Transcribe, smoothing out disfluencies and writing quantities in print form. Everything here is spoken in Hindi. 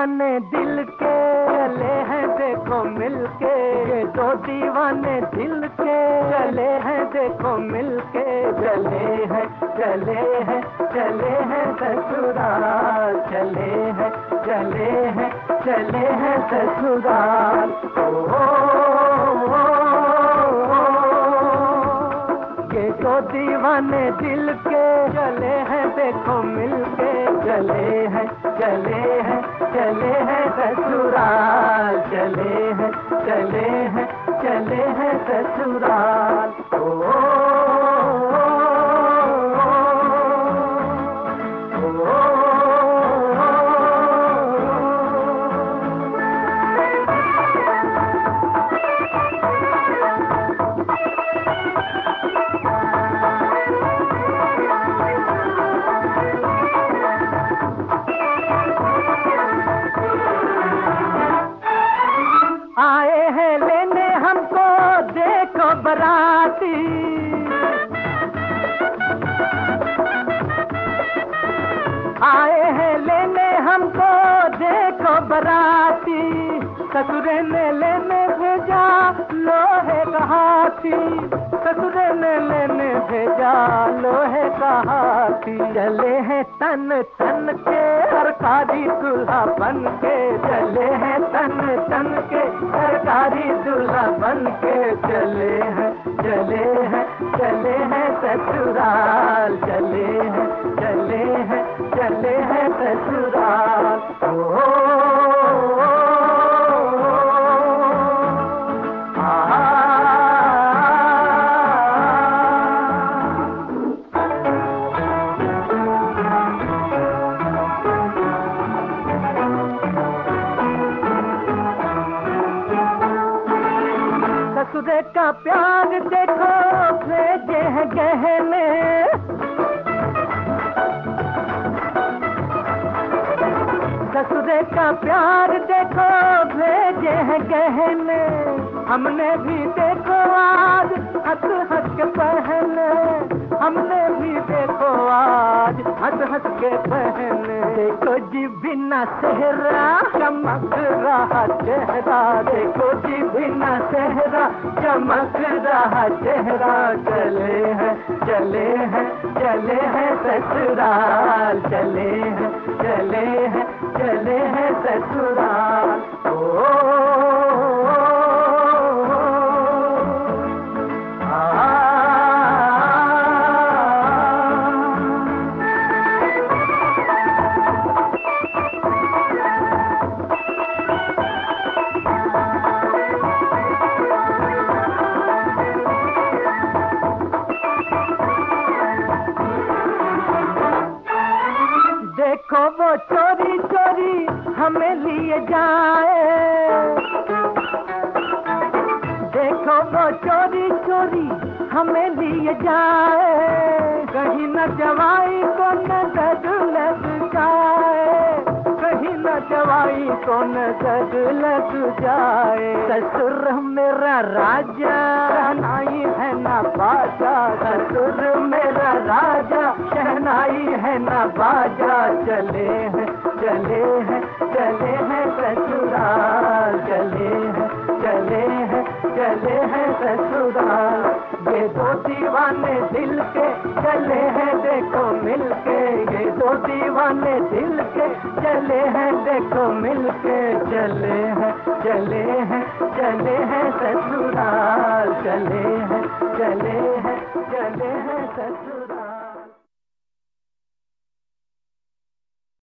दीवाने दिल के चले हैं देखो मिलके, ये दो दीवाने दिल के चले हैं देखो मिलके, चले हैं चले हैं चले हैं ससुराल, चले हैं चले हैं चले हैं ससुराल। ये दो दीवाने दिल के चले हैं देखो मिलके, चले हैं चले हैं चले हैं ससुराल, चले हैं चले हैं चले हैं ससुराल। आए हैं लेने हमको देखो बराती, आए हैं लेने हमको देखो बराती, ससुरे ने लेने भेजा लोहे का हाथी, ससुरे ने लेने भेजा लोहे का हाथी। चले हैं तन तन के सरकारी दूल्हा बन के, चले हैं तन तन के सरकारी दूल्हा बन के, चले हैं चले हैं चले हैं ससुराल, चले हैं चले हैं चले हैं ससुराल। ससुरे का प्यार देखो भेजे हैं गहने, ससुरे का प्यार देखो भेजे हैं गहने, हमने भी देखो आज हंस हंस के पहने, हमने भी देखो आज हंस हंस के पहने। देखो जी बिना सेहरा चमक रहा चेहरा, देखो जी बिना सेहरा चमक रहा चेहरा, चले हैं चले हैं चले हैं ससुराल, चले हैं चले हैं चले हैं ससुराल। देखो वो चोरी चोरी हमें लिए जाए, देखो वो चोरी चोरी हमें लिए जाए, कहीं न जवाई को नजर लग जाए, कहीं न जवाई को नजर लग जाए। ससुर मेरा राजा शहनाई है ना बाजा, ससुर मेरा राजा शहनाई है ना बाजा, चले हैं चले हैं चले हैं ससुराल, चले हैं चले हैं चले हैं ससुराल। ये दो दीवाने दिल के चले हैं देखो मिलके, ये दो दीवाने दिल के चले हैं देखो मिलके, चले हैं चले हैं चले हैं ससुराल, चले हैं चले हैं चले हैं ससुराल।